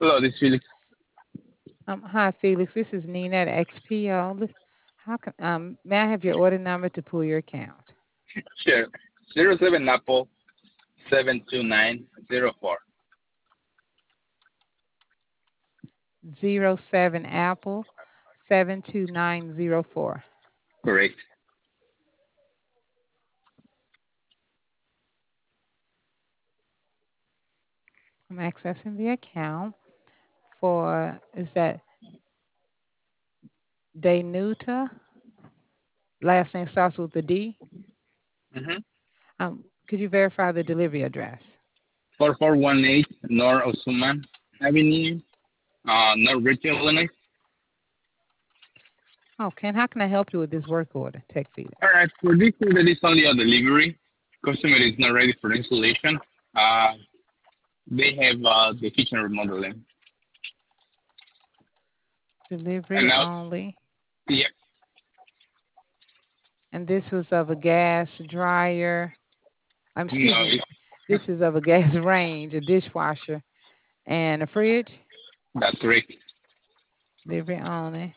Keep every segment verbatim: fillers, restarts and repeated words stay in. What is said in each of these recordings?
Hello, this is Felix. Um, hi, Felix. This is Nina at X P O. Li- How can um may I have your order number to pull your account? Sure. Zero seven Apple seven two nine zero four. Zero seven Apple seven two nine zero four. Correct. I'm accessing the account for is that Danuta? Last name starts with a D. Mm-hmm. Um, could you verify the delivery address? four four one eight North Osuma Avenue, uh, North Richland, Illinois. Okay, and how can I help you with this work order, Tech All Felix? right. For this order, it is only a delivery. Customer is not ready for installation. Uh, they have uh, the kitchen remodeling. And Delivery now, only. yeah, And this was of a gas dryer. Um, excuse no, me. it's, This is of a gas range, a dishwasher, and a fridge. that's correct. Delivery only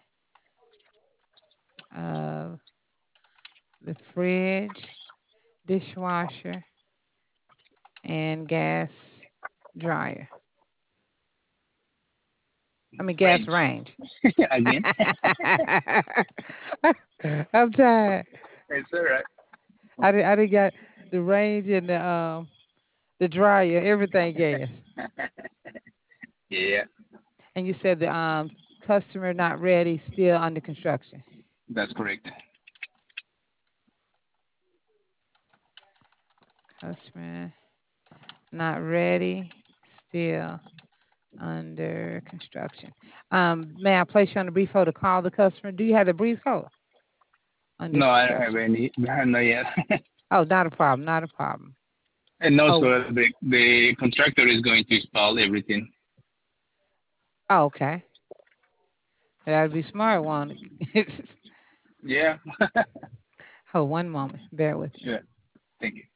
of the fridge, dishwasher, and gas dryer. I mean, gas Range. range. Again. I'm tired. It's all right. I did, I did got the range and the um the dryer, everything gas. Yeah, And you said the um customer not ready, still under construction. that's correct. Customer not ready, still under construction. Um, may I place you on a brief hold to call the customer? Do you have the brief hold? Under No, I don't have construction. any. Not yet. Oh, not a problem, not a problem. And Oh, also, the the contractor is going to install everything. oh okay. That'd be smart, won't it? Yeah. Oh, one moment. Bear with me. Sure. Thank you.